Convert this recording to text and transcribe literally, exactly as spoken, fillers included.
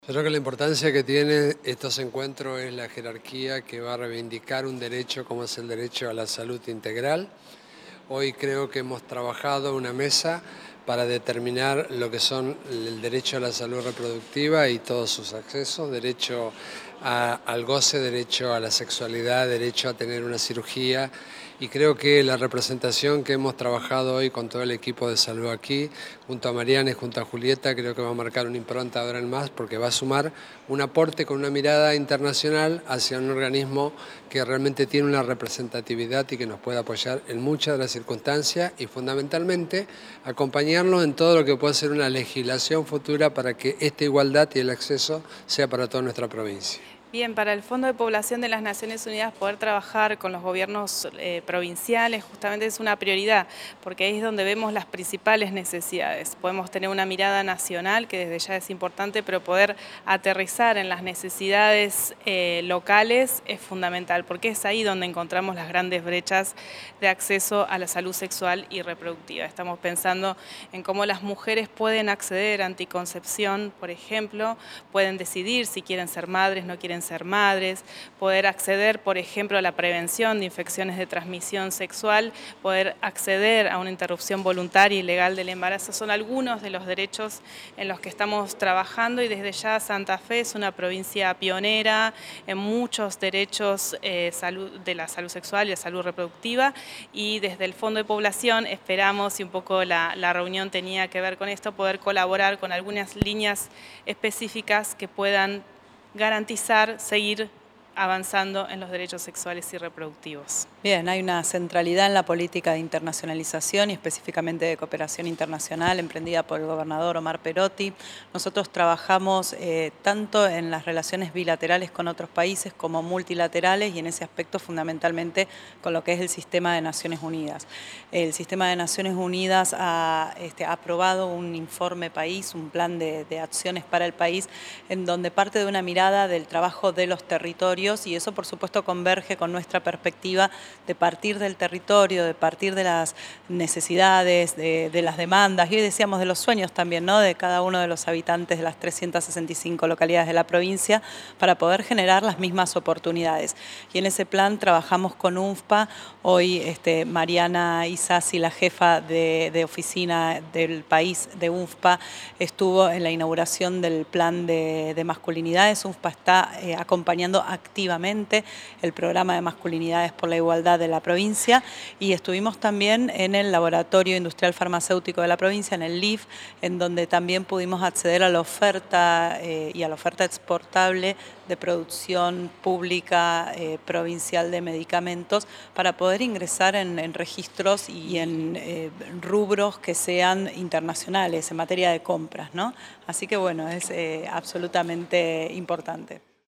Yo creo que la importancia que tiene estos encuentros es la jerarquía que va a reivindicar un derecho como es el derecho a la salud integral. Hoy creo que hemos trabajado una mesa para determinar lo que son el derecho a la salud reproductiva y todos sus accesos, derecho a, al goce, derecho a la sexualidad, derecho a tener una cirugía. Y creo que la representación que hemos trabajado hoy con todo el equipo de salud aquí, junto a Mariana y junto a Julieta, creo que va a marcar una impronta ahora en más, porque va a sumar un aporte con una mirada internacional hacia un organismo que realmente tiene una representatividad y que nos puede apoyar en muchas de las circunstancias y fundamentalmente acompañarnos en todo lo que pueda ser una legislación futura para que esta igualdad y el acceso sea para toda nuestra provincia. Bien, para el Fondo de Población de las Naciones Unidas poder trabajar con los gobiernos eh, provinciales justamente es una prioridad, porque ahí es donde vemos las principales necesidades. Podemos tener una mirada nacional, que desde ya es importante, pero poder aterrizar en las necesidades eh, locales es fundamental, porque es ahí donde encontramos las grandes brechas de acceso a la salud sexual y reproductiva. Estamos pensando en cómo las mujeres pueden acceder a anticoncepción, por ejemplo, pueden decidir si quieren ser madres, no quieren ser madres, poder acceder, por ejemplo, a la prevención de infecciones de transmisión sexual, poder acceder a una interrupción voluntaria y legal del embarazo. Son algunos de los derechos en los que estamos trabajando y desde ya Santa Fe es una provincia pionera en muchos derechos eh, salud, de la salud sexual y la salud reproductiva, y desde el Fondo de Población esperamos, y un poco la, la reunión tenía que ver con esto, poder colaborar con algunas líneas específicas que puedan garantizar seguir avanzando en los derechos sexuales y reproductivos. Bien, hay una centralidad en la política de internacionalización y específicamente de cooperación internacional emprendida por el gobernador Omar Perotti. Nosotros trabajamos eh, tanto en las relaciones bilaterales con otros países como multilaterales y en ese aspecto fundamentalmente con lo que es el sistema de Naciones Unidas. El sistema de Naciones Unidas ha este, aprobado un informe país, un plan de, de acciones para el país, en donde parte de una mirada del trabajo de los territorios, y eso por supuesto converge con nuestra perspectiva de partir del territorio, de partir de las necesidades, de, de las demandas, y hoy decíamos de los sueños también, ¿no?, de cada uno de los habitantes de las trescientas sesenta y cinco localidades de la provincia para poder generar las mismas oportunidades. Y en ese plan trabajamos con UNFPA. Hoy este, Mariana Isasi, la jefa de, de oficina del país de UNFPA, estuvo en la inauguración del plan de, de masculinidades. UNFPA está eh, acompañando activamente activamente el programa de masculinidades por la igualdad de la provincia, y estuvimos también en el Laboratorio Industrial Farmacéutico de la provincia, en el L I F, en donde también pudimos acceder a la oferta eh, y a la oferta exportable de producción pública eh, provincial de medicamentos para poder ingresar en, en registros y en eh, rubros que sean internacionales en materia de compras, ¿no? Así que bueno, es eh, absolutamente importante.